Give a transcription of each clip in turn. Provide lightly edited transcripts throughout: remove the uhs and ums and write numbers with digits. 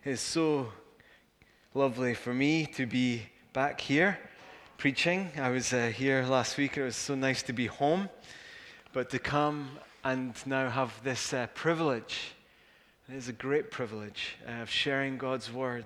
It's so lovely for me to be back here preaching. I was here last week. It was so nice to be home, but to come and now have this privilege, it is a great privilege of sharing God's word,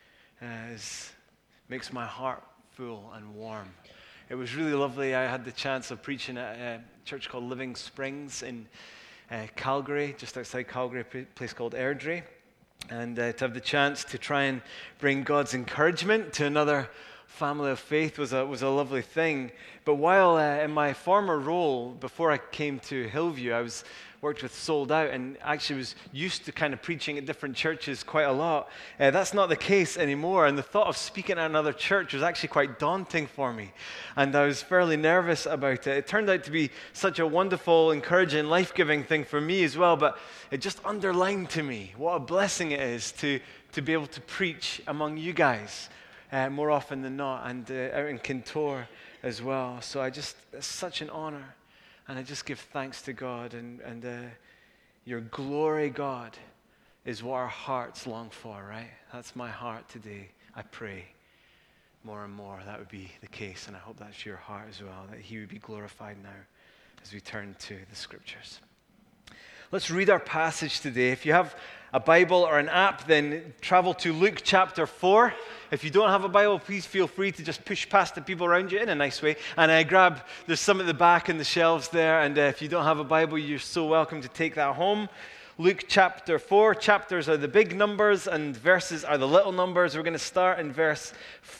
makes my heart full and warm. It was really lovely. I had the chance of preaching at a church called Living Springs in Calgary, just outside Calgary, a place called Airdrie. And to have the chance to try and bring God's encouragement to another family of faith was a lovely thing. But while in my former role, before I came to Hillview, I worked with Sold Out and actually was used to kind of preaching at different churches quite a lot. That's not the case anymore, and the thought of speaking at another church was actually quite daunting for me, and I was fairly nervous about it. It turned out to be such a wonderful, encouraging, life-giving thing for me as well, but it just underlined to me what a blessing it is to be able to preach among you guys more often than not, and out in Kintore as well. So it's such an honor. And I just give thanks to God, and your glory, God, is what our hearts long for, right? That's my heart today. I pray more and more that would be the case, and I hope that's your heart as well, that He would be glorified now as we turn to the Scriptures. Let's read our passage today. If you have a Bible or an app, then travel to Luke chapter 4. If you don't have a Bible, please feel free to just push past the people around you in a nice way. And there's some at the back in the shelves there. And if you don't have a Bible, you're so welcome to take that home. Luke chapter 4. Chapters are the big numbers and verses are the little numbers. We're going to start in verse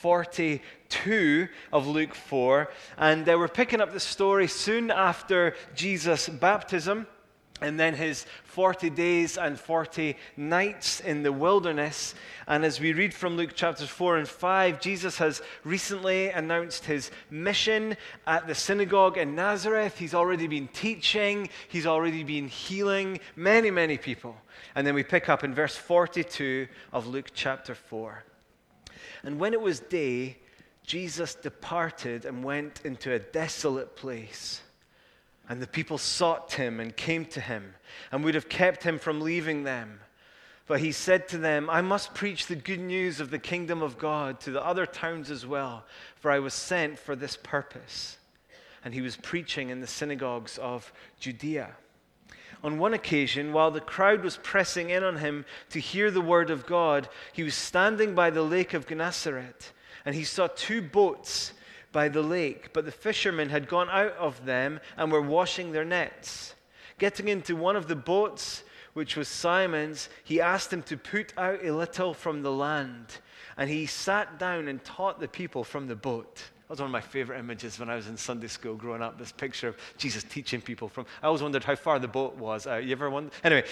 42 of Luke 4. And we're picking up the story soon after Jesus' baptism, and then his 40 days and 40 nights in the wilderness. And as we read from Luke chapters 4 and 5, Jesus has recently announced his mission at the synagogue in Nazareth. He's already been teaching. He's already been healing many, many people. And then we pick up in verse 42 of Luke chapter 4. And when it was day, Jesus departed and went into a desolate place. And the people sought him and came to him and would have kept him from leaving them. But he said to them, I must preach the good news of the kingdom of God to the other towns as well, for I was sent for this purpose. And he was preaching in the synagogues of Judea. On one occasion, while the crowd was pressing in on him to hear the word of God, he was standing by the lake of Gennesaret, and he saw two boats by the lake, but the fishermen had gone out of them and were washing their nets. Getting into one of the boats, which was Simon's, he asked him to put out a little from the land, and he sat down and taught the people from the boat. That was one of my favorite images when I was in Sunday school growing up, this picture of Jesus teaching people from. I always wondered how far the boat was. You ever wondered? Anyway,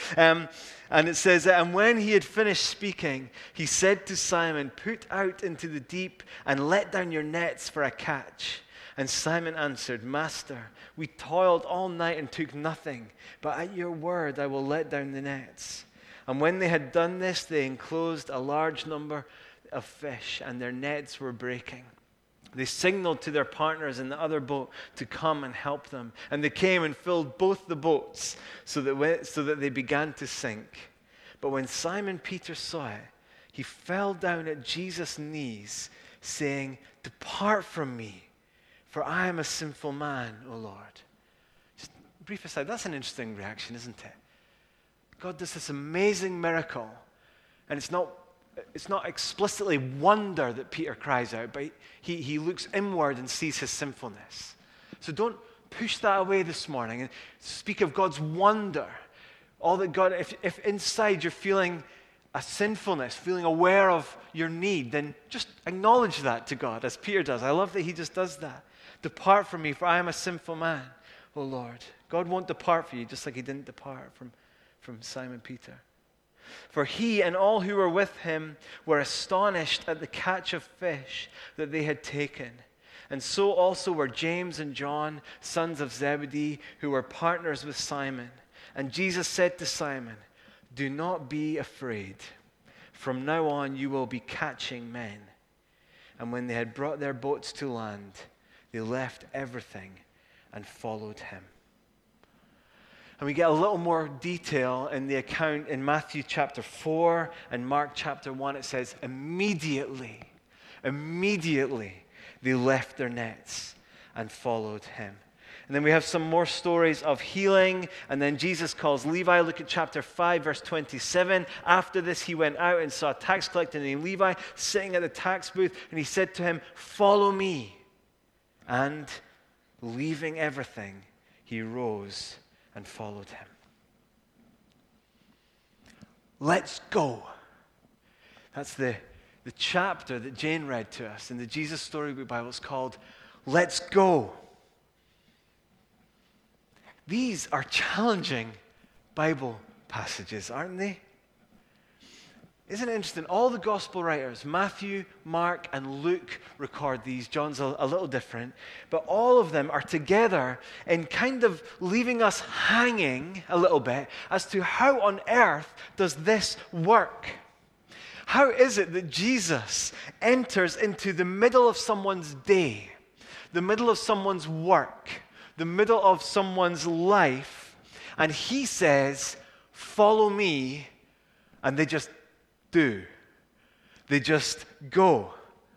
and it says, and when he had finished speaking, he said to Simon, put out into the deep and let down your nets for a catch. And Simon answered, Master, we toiled all night and took nothing, but at your word I will let down the nets. And when they had done this, they enclosed a large number of fish, and their nets were breaking. They signaled to their partners in the other boat to come and help them. And they came and filled both the boats so that they began to sink. But when Simon Peter saw it, he fell down at Jesus' knees, saying, Depart from me, for I am a sinful man, O Lord. Just a brief aside, that's an interesting reaction, isn't it? God does this amazing miracle, and it's not explicitly wonder that Peter cries out, but he looks inward and sees his sinfulness. So don't push that away this morning and speak of God's wonder. All that God, if inside you're feeling a sinfulness, feeling aware of your need, then just acknowledge that to God, as Peter does. I love that he just does that. Depart from me, for I am a sinful man, O Lord. God won't depart from you, just like he didn't depart from Simon Peter. For he and all who were with him were astonished at the catch of fish that they had taken. And so also were James and John, sons of Zebedee, who were partners with Simon. And Jesus said to Simon, Do not be afraid. From now on you will be catching men. And when they had brought their boats to land, they left everything and followed him. And we get a little more detail in the account in Matthew chapter 4 and Mark chapter 1. It says, immediately, they left their nets and followed him. And then we have some more stories of healing. And then Jesus calls Levi. Look at chapter 5, verse 27. After this, he went out and saw a tax collector named Levi sitting at the tax booth. And he said to him, follow me. And leaving everything, he rose and followed him. Let's go. That's the chapter that Jane read to us in the Jesus Storybook Bible. It's called Let's Go. These are challenging Bible passages, aren't they? Isn't it interesting? All the gospel writers, Matthew, Mark, and Luke, record these. John's a little different. But all of them are together in kind of leaving us hanging a little bit as to how on earth does this work? How is it that Jesus enters into the middle of someone's day, the middle of someone's work, the middle of someone's life, and he says, follow me, and they just do. They just go.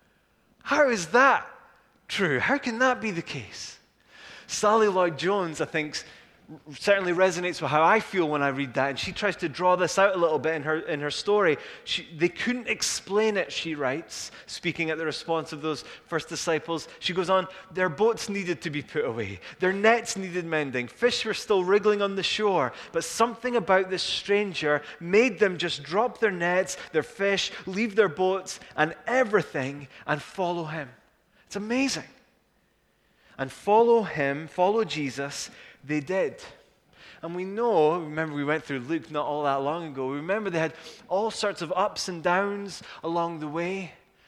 How is that true? How can that be the case? Sally Lloyd-Jones, I think, certainly resonates with how I feel when I read that, and she tries to draw this out a little bit in her story. They couldn't explain it, she writes, speaking at the response of those first disciples. She goes on, their boats needed to be put away. Their nets needed mending. Fish were still wriggling on the shore, but something about this stranger made them just drop their nets, their fish, leave their boats and everything and follow him. It's amazing. And follow him, follow Jesus, they did. And we know, remember we went through Luke not all that long ago, remember they had all sorts of ups and downs along the way.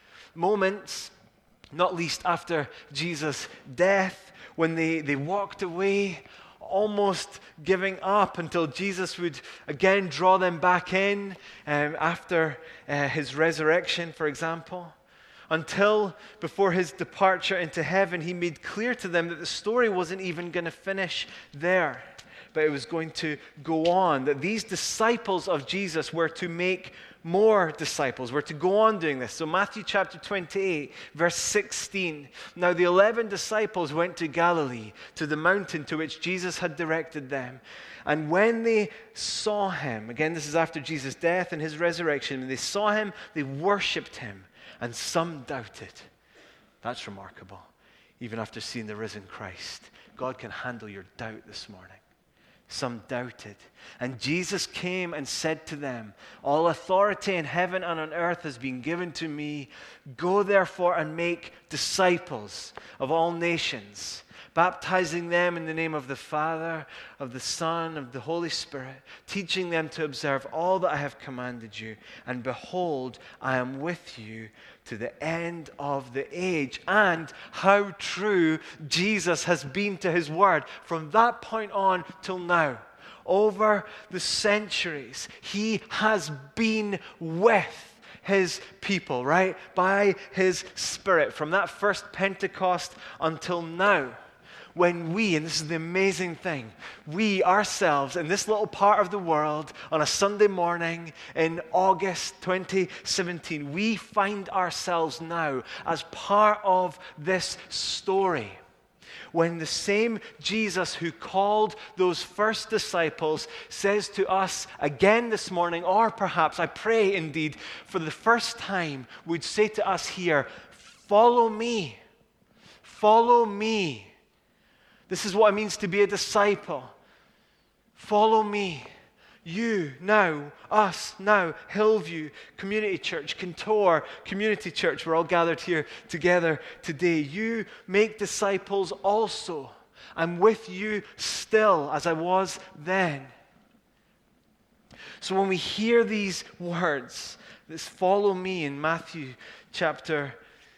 Moments, not least after Jesus' death, when they walked away, almost giving up until Jesus would again draw them back in after his resurrection, for example. Until before his departure into heaven, he made clear to them that the story wasn't even going to finish there, but it was going to go on, that these disciples of Jesus were to make more disciples, were to go on doing this. So Matthew chapter 28, verse 16. Now the 11 disciples went to Galilee, to the mountain to which Jesus had directed them. And when they saw him, again this is after Jesus' death and his resurrection, when they saw him, they worshipped him. And some doubted. That's remarkable. Even after seeing the risen Christ, God can handle your doubt this morning. Some doubted. And Jesus came and said to them, all authority in heaven and on earth has been given to me. Go therefore and make disciples of all nations, baptizing them in the name of the Father, of the Son, of the Holy Spirit, teaching them to observe all that I have commanded you. And behold, I am with you to the end of the age. And how true Jesus has been to his word from that point on till now. Over the centuries, he has been with his people, right? By his Spirit, from that first Pentecost until now. When we, and this is the amazing thing, we ourselves in this little part of the world on a Sunday morning in August 2017, we find ourselves now as part of this story. When the same Jesus who called those first disciples says to us again this morning, or perhaps, I pray indeed, for the first time, would say to us here, follow me, follow me. This is what it means to be a disciple. Follow me. You now, us now, Hillview Community Church, Kintor Community Church, we're all gathered here together today. You make disciples also. I'm with you still as I was then. So when we hear these words, this follow me in Matthew chapter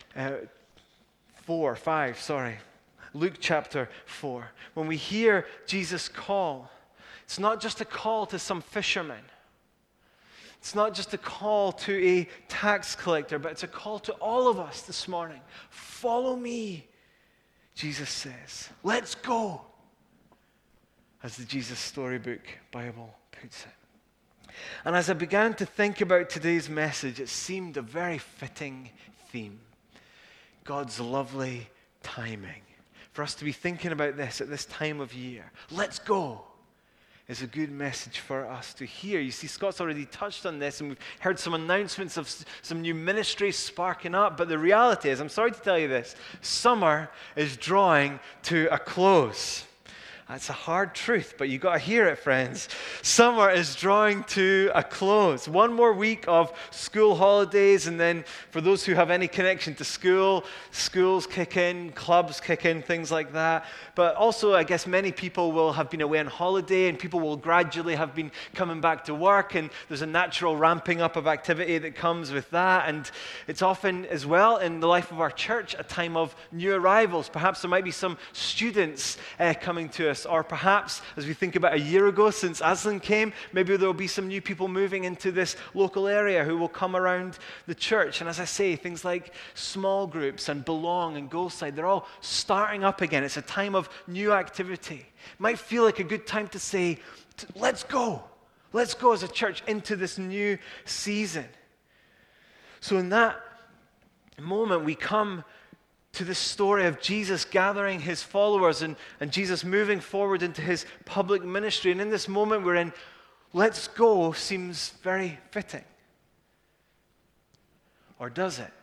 5, Luke chapter 4. When we hear Jesus' call, it's not just a call to some fisherman. It's not just a call to a tax collector, but it's a call to all of us this morning. Follow me, Jesus says. Let's go. as the Jesus Storybook Bible puts it. And as I began to think about today's message, it seemed a very fitting theme. God's lovely timing. For us to be thinking about this at this time of year. Let's go is a good message for us to hear. You see, Scott's already touched on this, and we've heard some announcements of some new ministries sparking up. But the reality is, I'm sorry to tell you this, summer is drawing to a close. That's a hard truth, but you've got to hear it, friends. Summer is drawing to a close. One more week of school holidays, and then for those who have any connection to school, schools kick in, clubs kick in, things like that. But also, I guess many people will have been away on holiday, and people will gradually have been coming back to work, and there's a natural ramping up of activity that comes with that. And it's often, as well, in the life of our church, a time of new arrivals. Perhaps there might be some students coming to us. Or perhaps, as we think about a year ago since Aslan came, maybe there will be some new people moving into this local area who will come around the church. And as I say, things like small groups and Belong and Goalside, they're all starting up again. It's a time of new activity. It might feel like a good time to say, let's go. Let's go as a church into this new season. So in that moment, we come to the story of Jesus gathering his followers and Jesus moving forward into his public ministry. And in this moment we're in, let's go seems very fitting. Or does it?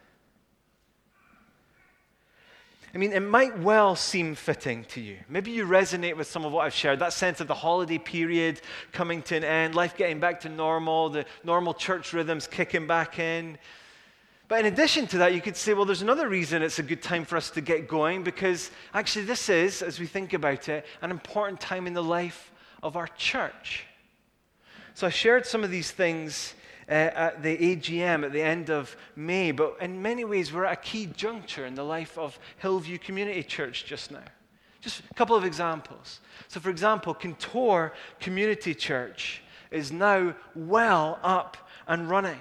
I mean, it might well seem fitting to you. Maybe you resonate with some of what I've shared, that sense of the holiday period coming to an end, life getting back to normal, the normal church rhythms kicking back in. But in addition to that, you could say, well, there's another reason it's a good time for us to get going, because actually this is, as we think about it, an important time in the life of our church. So I shared some of these things at the AGM at the end of May, but in many ways we're at a key juncture in the life of Hillview Community Church just now. Just a couple of examples. So for example, Kintore Community Church is now well up and running.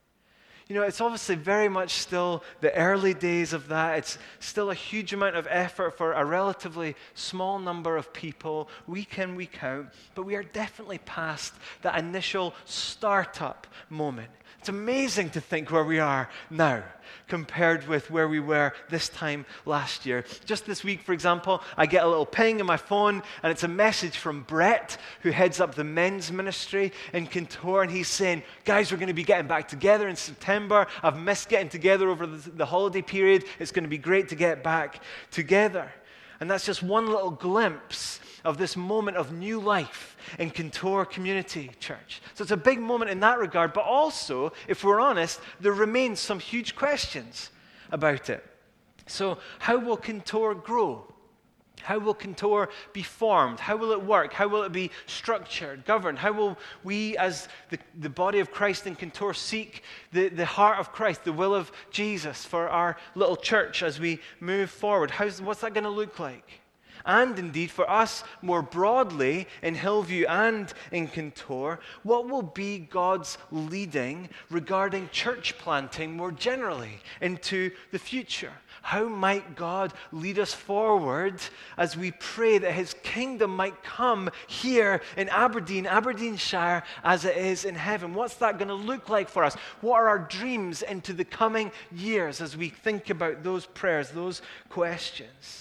You know, it's obviously very much still the early days of that. It's still a huge amount of effort for a relatively small number of people, week in, week out. But we are definitely past that initial startup moment. It's amazing to think where we are now compared with where we were this time last year. Just this week, for example, I get a little ping in my phone, and it's a message from Brett, who heads up the men's ministry in Kintore, and he's saying, guys, we're going to be getting back together in September. I've missed getting together over the holiday period. It's going to be great to get back together. And that's just one little glimpse of this moment of new life in Kintore Community Church. So it's a big moment in that regard, but also, if we're honest, there remains some huge questions about it. So how will Kintore grow? How will Kintore be formed? How will it work? How will it be structured, governed? How will we, as the body of Christ in Kintore, seek the heart of Christ, the will of Jesus for our little church as we move forward? What's that going to look like? And indeed, for us more broadly in Hillview and in Kintore, what will be God's leading regarding church planting more generally into the future? How might God lead us forward as we pray that his kingdom might come here in Aberdeen, Aberdeenshire, as it is in heaven? What's that going to look like for us? What are our dreams into the coming years as we think about those prayers, those questions?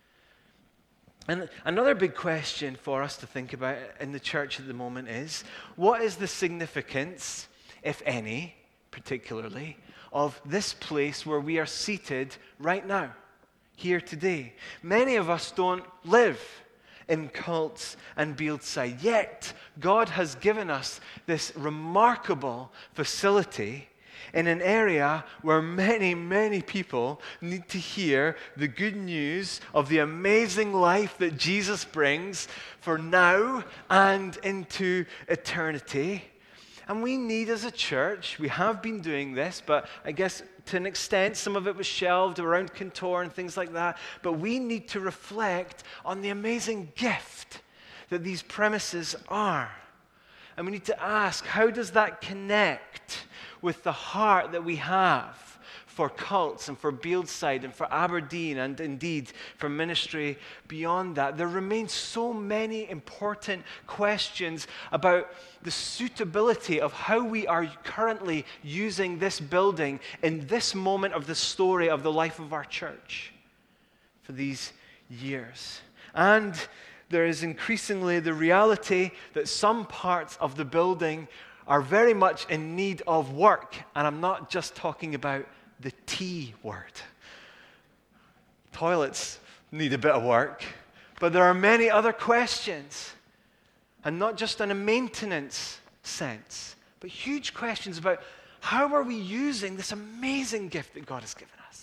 And another big question for us to think about in the church at the moment is, what is the significance, if any, particularly, of this place where we are seated right now, here today? Many of us don't live in Cults and Bealdside, yet God has given us this remarkable facility in an area where many, many people need to hear the good news of the amazing life that Jesus brings for now and into eternity. And we need, as a church, we have been doing this, but I guess to an extent some of it was shelved around Kintore and things like that, but we need to reflect on the amazing gift that these premises are. And we need to ask, how does that connect with the heart that we have for Cults and for Bealdside and for Aberdeen and indeed for ministry beyond that. There remain so many important questions about the suitability of how we are currently using this building in this moment of the story of the life of our church for these years. And there is increasingly the reality that some parts of the building are very much in need of work. And I'm not just talking about the T word. Toilets need a bit of work, but there are many other questions. And not just in a maintenance sense, but huge questions about how are we using this amazing gift that God has given us.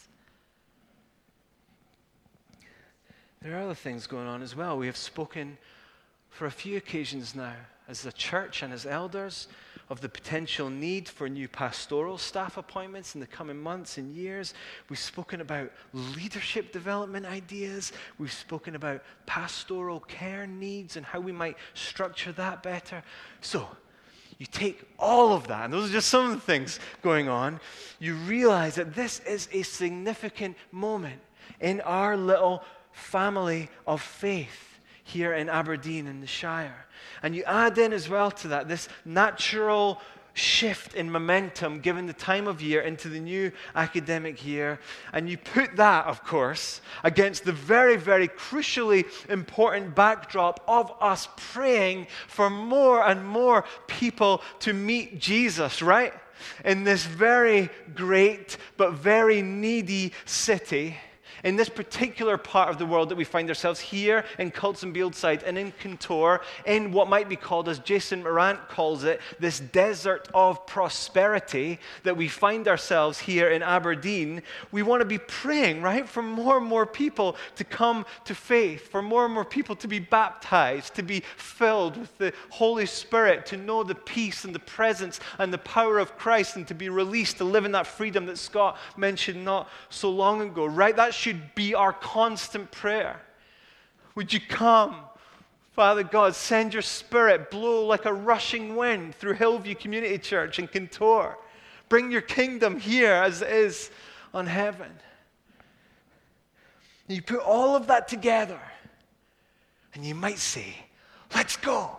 There are other things going on as well. We have spoken for a few occasions now as a church and as elders of the potential need for new pastoral staff appointments in the coming months and years. We've spoken about leadership development ideas. We've spoken about pastoral care needs and how we might structure that better. So, you take all of that, and those are just some of the things going on, you realize that this is a significant moment in our little family of faith here in Aberdeen in the Shire. And you add in as well to that this natural shift in momentum given the time of year into the new academic year. And you put that, of course, against the very, very crucially important backdrop of us praying for more and more people to meet Jesus, right? In this very great but very needy city. In this particular part of the world that we find ourselves here in Cults and Bealdside and in Kintore, in what might be called, as Jason Morant calls it, this desert of prosperity that we find ourselves here in Aberdeen, we want to be praying, right, for more and more people to come to faith, for more and more people to be baptized, to be filled with the Holy Spirit, to know the peace and the presence and the power of Christ, and to be released to live in that freedom that Scott mentioned not so long ago, right? That should be our constant prayer. Would you come, Father God, send your Spirit, blow like a rushing wind through Hillview Community Church in Kintore. Bring your kingdom here as it is on heaven. And you put all of that together, and you might say, let's go.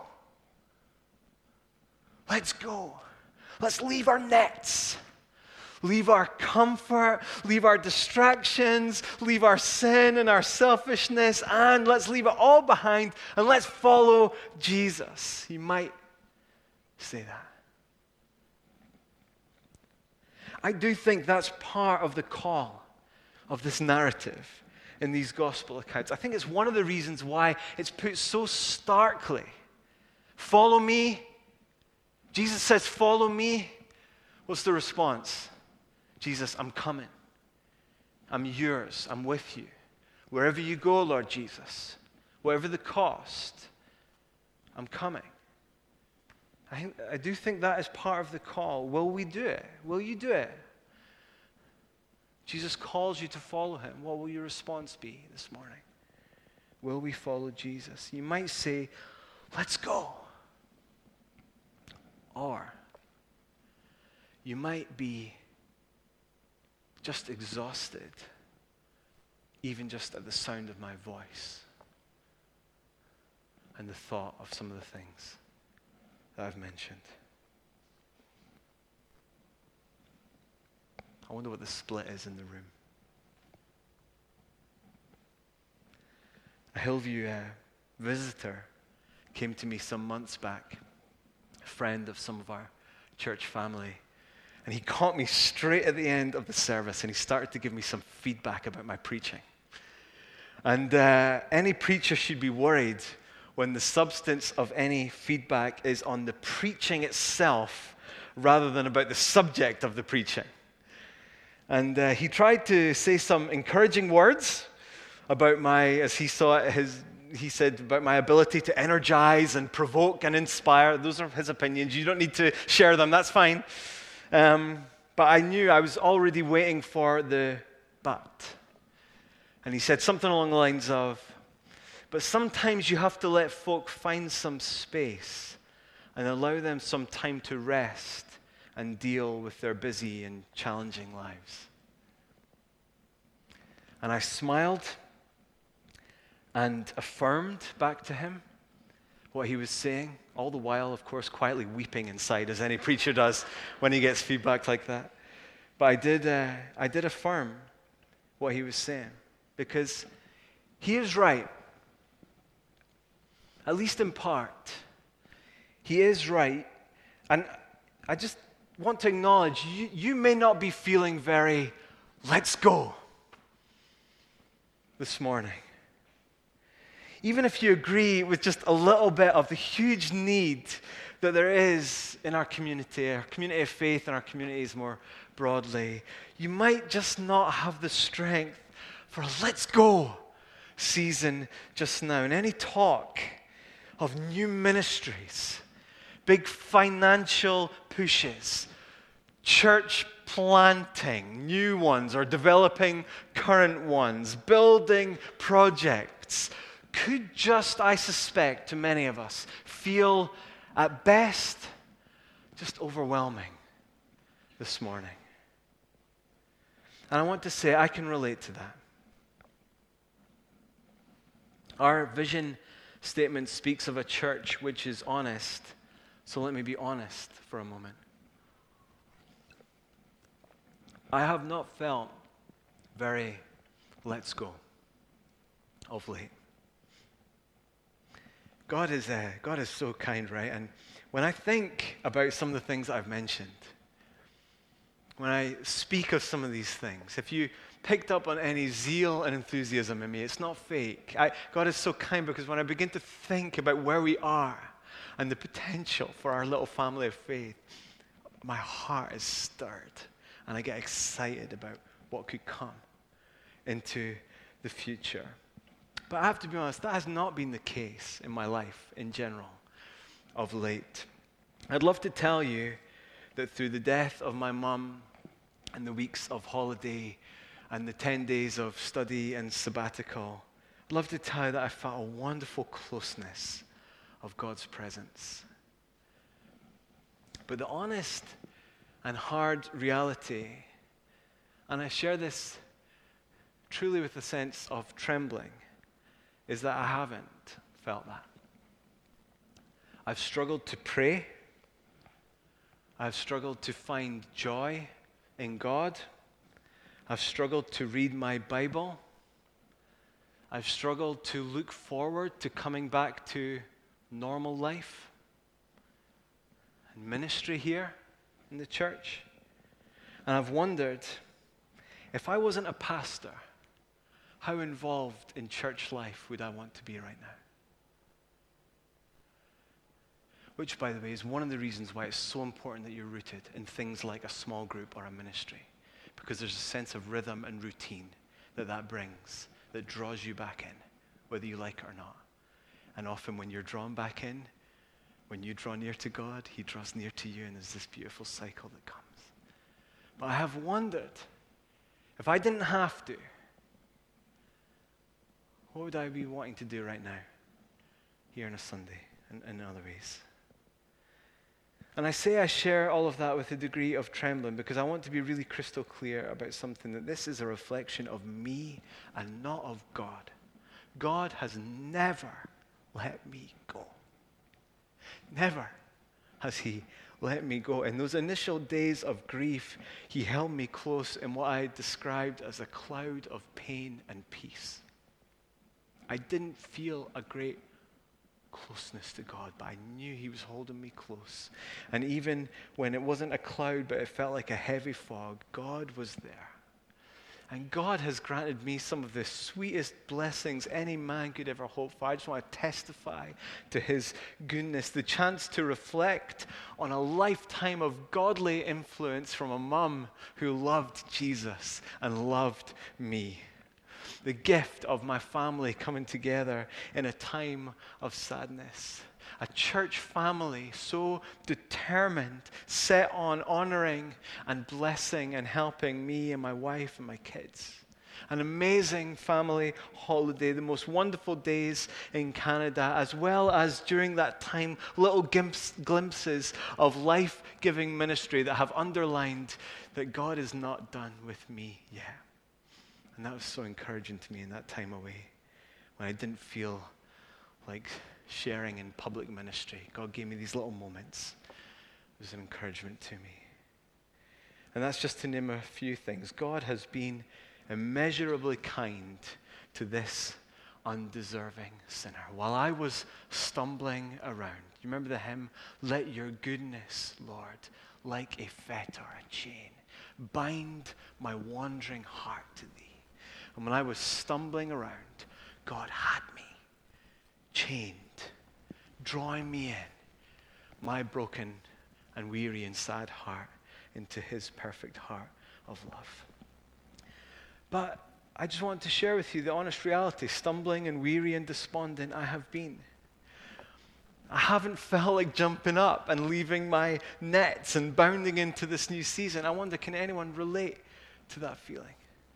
Let's go. Let's leave our nets. Leave our comfort, leave our distractions, leave our sin and our selfishness, and let's leave it all behind and let's follow Jesus. You might say that. I do think that's part of the call of this narrative in these gospel accounts. I think it's one of the reasons why it's put so starkly. Follow me. Jesus says, follow me. What's the response? Jesus, I'm coming. I'm yours. I'm with you. Wherever you go, Lord Jesus, whatever the cost, I'm coming. I do think that is part of the call. Will we do it? Will you do it? Jesus calls you to follow him. What will your response be this morning? Will we follow Jesus? You might say, let's go. Or you might be just exhausted, even just at the sound of my voice and the thought of some of the things that I've mentioned. I wonder what the split is in the room. A Hillview visitor came to me some months back, a friend of some of our church family. And he caught me straight at the end of the service, and he started to give me some feedback about my preaching. And any preacher should be worried when the substance of any feedback is on the preaching itself rather than about the subject of the preaching. And he tried to say some encouraging words about my, as he saw it, he said about my ability to energize and provoke and inspire. Those are his opinions. You don't need to share them. That's fine. But I knew I was already waiting for the but. And he said something along the lines of, but sometimes you have to let folk find some space and allow them some time to rest and deal with their busy and challenging lives. And I smiled and affirmed back to him what he was saying, all the while, of course, quietly weeping inside, as any preacher does when he gets feedback like that. But I did affirm what he was saying, because he is right, at least in part. He is right. And I just want to acknowledge, you may not be feeling very, let's go, this morning. Even if you agree with just a little bit of the huge need that there is in our community of faith, and our communities more broadly, you might just not have the strength for a let's go season just now. And any talk of new ministries, big financial pushes, church planting, new ones or developing current ones, building projects, could just, I suspect, to many of us, feel at best just overwhelming this morning. And I want to say I can relate to that. Our vision statement speaks of a church which is honest. So let me be honest for a moment. I have not felt very let's go of late. God is so kind, right? And when I think about some of the things I've mentioned, when I speak of some of these things, if you picked up on any zeal and enthusiasm in me, it's not fake. God is so kind, because when I begin to think about where we are and the potential for our little family of faith, my heart is stirred and I get excited about what could come into the future. But I have to be honest, that has not been the case in my life in general of late. I'd love to tell you that through the death of my mum and the weeks of holiday and the 10 days of study and sabbatical, I'd love to tell you that I felt a wonderful closeness of God's presence. But the honest and hard reality, and I share this truly with a sense of trembling, is that I haven't felt that. I've struggled to pray. I've struggled to find joy in God. I've struggled to read my Bible. I've struggled to look forward to coming back to normal life and ministry here in the church. And I've wondered, if I wasn't a pastor, how involved in church life would I want to be right now? Which, by the way, is one of the reasons why it's so important that you're rooted in things like a small group or a ministry. Because there's a sense of rhythm and routine that brings, that draws you back in, whether you like it or not. And often when you're drawn back in, when you draw near to God, He draws near to you, and there's this beautiful cycle that comes. But I have wondered, if I didn't have to, what would I be wanting to do right now, here on a Sunday, and in other ways? And I say I share all of that with a degree of trembling, because I want to be really crystal clear about something, that this is a reflection of me and not of God. God has never let me go. Never has He let me go. In those initial days of grief, He held me close in what I described as a cloud of pain and peace. I didn't feel a great closeness to God, but I knew He was holding me close. And even when it wasn't a cloud, but it felt like a heavy fog, God was there. And God has granted me some of the sweetest blessings any man could ever hope for. I just want to testify to His goodness, the chance to reflect on a lifetime of godly influence from a mum who loved Jesus and loved me. The gift of my family coming together in a time of sadness. A church family so determined, set on honoring and blessing and helping me and my wife and my kids. An amazing family holiday, the most wonderful days in Canada, as well as during that time, little glimpses of life-giving ministry that have underlined that God is not done with me yet. And that was so encouraging to me in that time away, when I didn't feel like sharing in public ministry. God gave me these little moments. It was an encouragement to me. And that's just to name a few things. God has been immeasurably kind to this undeserving sinner. While I was stumbling around, you remember the hymn, "Let your goodness, Lord, like a fetter, a chain, bind my wandering heart to thee." And when I was stumbling around, God had me chained, drawing me in, my broken and weary and sad heart, into his perfect heart of love. But I just want to share with you the honest reality. Stumbling and weary and despondent I have been. I haven't felt like jumping up and leaving my nets and bounding into this new season. I wonder, can anyone relate to that feeling?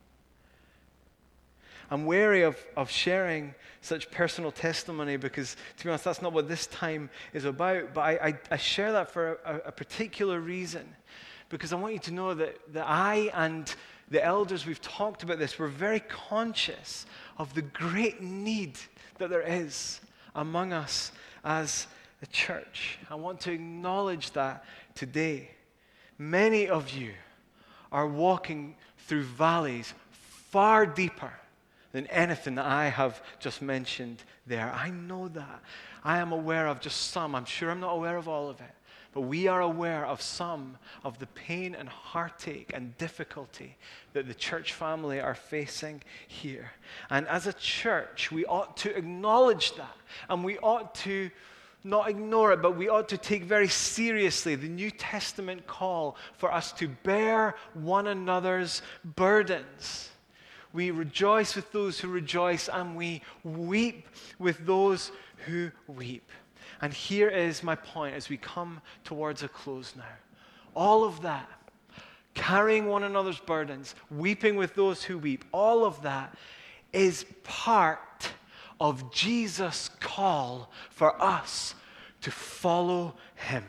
I'm wary of sharing such personal testimony because, to be honest, that's not what this time is about. But I share that for a particular reason, because I want you to know that I and the elders, we've talked about this, we're very conscious of the great need that there is among us as a church. I want to acknowledge that today. Many of you are walking through valleys far deeper than anything that I have just mentioned there. I know that. I am aware of just some. I'm sure I'm not aware of all of it. But we are aware of some of the pain and heartache and difficulty that the church family are facing here. And as a church, we ought to acknowledge that. And we ought to not ignore it, but we ought to take very seriously the New Testament call for us to bear one another's burdens. We rejoice with those who rejoice, and we weep with those who weep. And here is my point as we come towards a close now. All of that, carrying one another's burdens, weeping with those who weep, all of that is part of Jesus' call for us to follow him.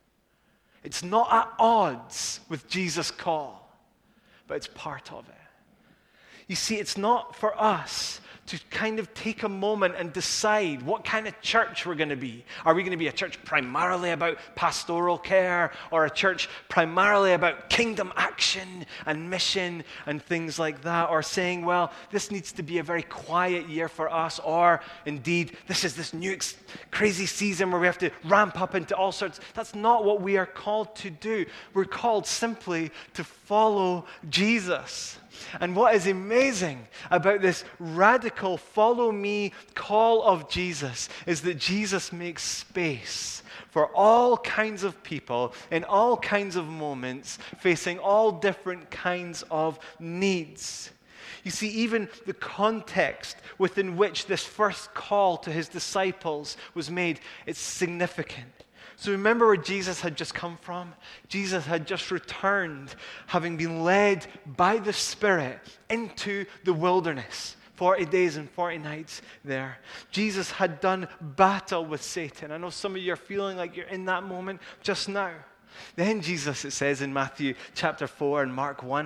It's not at odds with Jesus' call, but it's part of it. You see, it's not for us to kind of take a moment and decide what kind of church we're going to be. Are we going to be a church primarily about pastoral care, or a church primarily about kingdom action and mission and things like that? Or saying, well, this needs to be a very quiet year for us, or indeed, this is this new crazy season where we have to ramp up into all sorts. That's not what we are called to do. We're called simply to follow Jesus. And what is amazing about this radical follow me call of Jesus is that Jesus makes space for all kinds of people in all kinds of moments, facing all different kinds of needs. You see, even the context within which this first call to his disciples was made, it's significant. So remember where Jesus had just come from? Jesus had just returned, having been led by the Spirit into the wilderness. 40 days and 40 nights there. Jesus had done battle with Satan. I know some of you are feeling like you're in that moment just now. Then Jesus, it says in Matthew chapter 4 and Mark 1,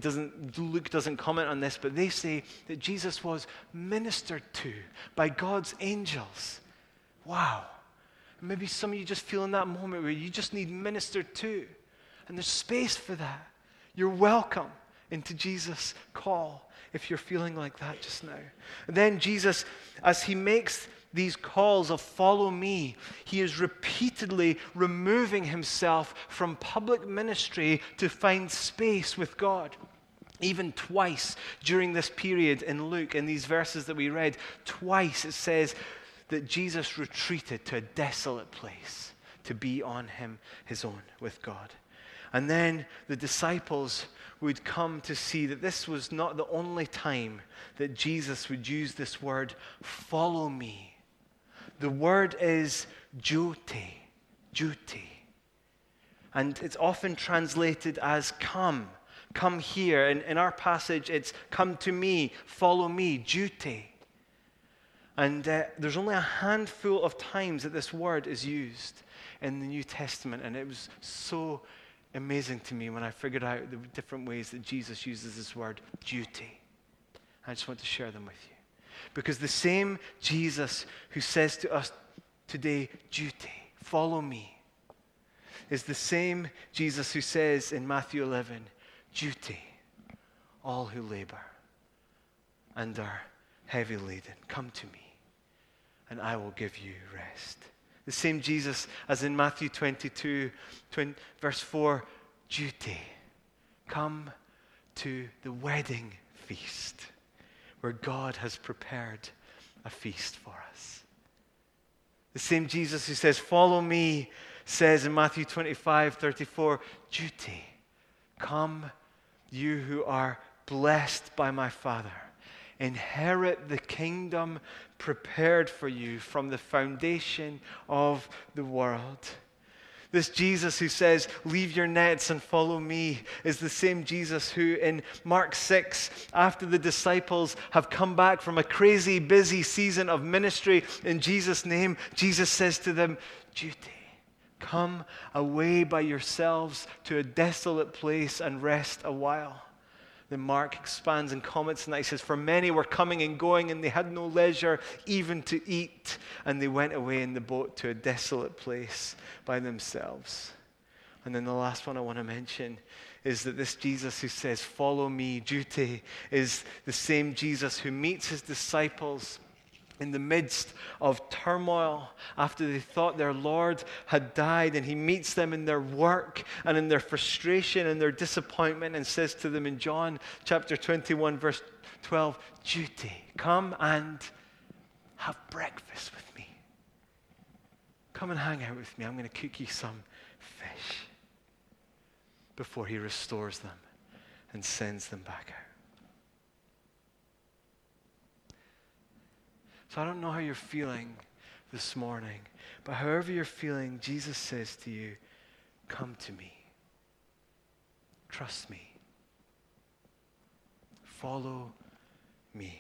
Luke doesn't comment on this, but they say that Jesus was ministered to by God's angels. Wow. Maybe some of you just feel in that moment where you just need ministered to. And there's space for that. You're welcome into Jesus' call if you're feeling like that just now. And then Jesus, as he makes these calls of follow me, he is repeatedly removing himself from public ministry to find space with God. Even twice during this period in Luke, in these verses that we read, twice it says that Jesus retreated to a desolate place to be on his own with God. And then the disciples would come to see that this was not the only time that Jesus would use this word, follow me. The word is duty. And it's often translated as come here. In our passage, it's come to me, follow me, duty. And there's only a handful of times that this word is used in the New Testament. And it was so amazing to me when I figured out the different ways that Jesus uses this word, duty. I just want to share them with you. Because the same Jesus who says to us today, duty, follow me, is the same Jesus who says in Matthew 11, duty, all who labor and are heavy laden, come to me, and I will give you rest. The same Jesus as in Matthew 22, verse 4, duty, come to the wedding feast where God has prepared a feast for us. The same Jesus who says, follow me, says in Matthew 25:34, duty, come you who are blessed by my Father. Inherit the kingdom prepared for you from the foundation of the world. This Jesus who says, leave your nets and follow me, is the same Jesus who in Mark 6, after the disciples have come back from a crazy, busy season of ministry in Jesus' name, Jesus says to them, duty, come away by yourselves to a desolate place and rest a while. Then Mark expands and comments, and he says, for many were coming and going, and they had no leisure even to eat. And they went away in the boat to a desolate place by themselves. And then the last one I want to mention is that this Jesus who says, follow me, duty, is the same Jesus who meets his disciples in the midst of turmoil after they thought their Lord had died, and he meets them in their work and in their frustration and their disappointment and says to them in John chapter 21 verse 12, duty, come and have breakfast with me. Come and hang out with me. I'm going to cook you some fish, before he restores them and sends them back out. So I don't know how you're feeling this morning, but however you're feeling, Jesus says to you, come to me. Trust me. Follow me.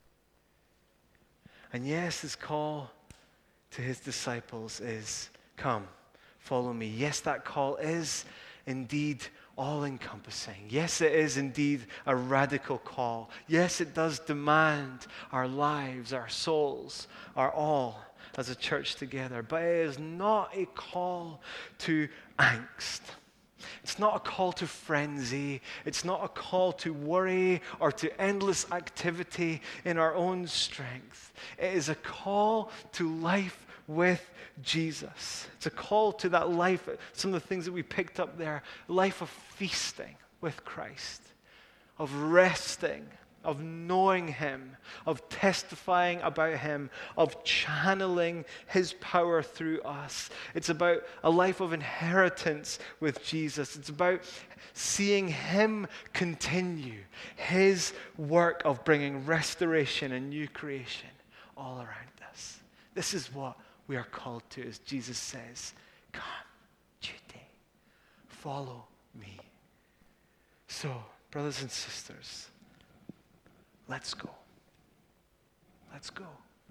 And yes, his call to his disciples is, come, follow me. Yes, that call is indeed all-encompassing. Yes, it is indeed a radical call. Yes, it does demand our lives, our souls, our all as a church together. But it is not a call to angst. It's not a call to frenzy. It's not a call to worry or to endless activity in our own strength. It is a call to life with Jesus. It's a call to that life, some of the things that we picked up there, life of feasting with Christ, of resting, of knowing him, of testifying about him, of channeling his power through us. It's about a life of inheritance with Jesus. It's about seeing him continue his work of bringing restoration and new creation all around us. This is what we are called to, as Jesus says, come, duty, follow me. So, brothers and sisters, let's go. Let's go.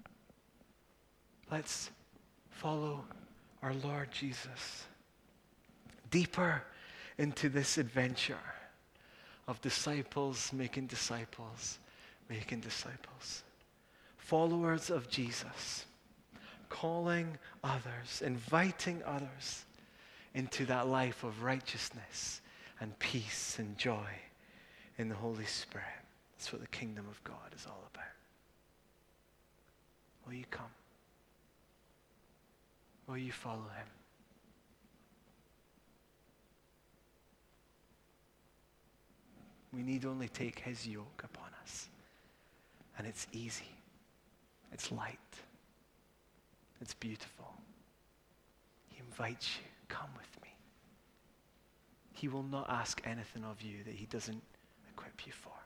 Let's follow our Lord Jesus deeper into this adventure of disciples making disciples, making disciples. Followers of Jesus, calling others, inviting others into that life of righteousness and peace and joy in the Holy Spirit. That's what the kingdom of God is all about. Will you come? Will you follow him? We need only take his yoke upon us. And it's easy. It's light. It's beautiful. He invites you, come with me. He will not ask anything of you that he doesn't equip you for.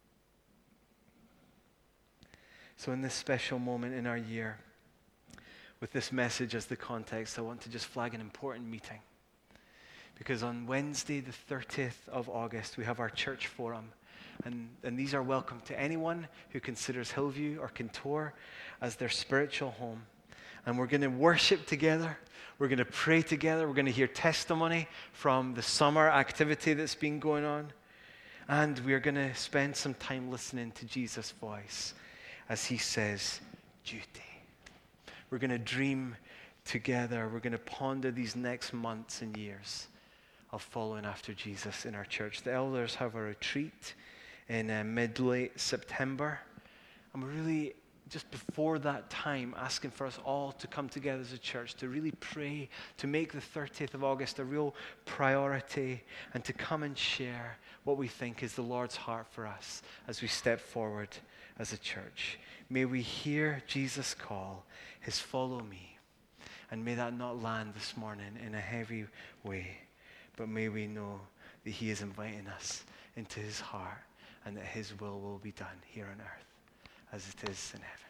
So in this special moment in our year, with this message as the context, I want to just flag an important meeting. Because on Wednesday, the 30th of August, we have our church forum. And these are welcome to anyone who considers Hillview or Kintore as their spiritual home. And we're going to worship together. We're going to pray together. We're going to hear testimony from the summer activity that's been going on. And we're going to spend some time listening to Jesus' voice as he says, duty. We're going to dream together. We're going to ponder these next months and years of following after Jesus in our church. The elders have a retreat in mid-late September. And we're really, just before that time, asking for us all to come together as a church, to really pray, to make the 30th of August a real priority, and to come and share what we think is the Lord's heart for us as we step forward as a church. May we hear Jesus call, his follow me. And may that not land this morning in a heavy way, but may we know that he is inviting us into his heart and that his will be done here on earth as it is in heaven.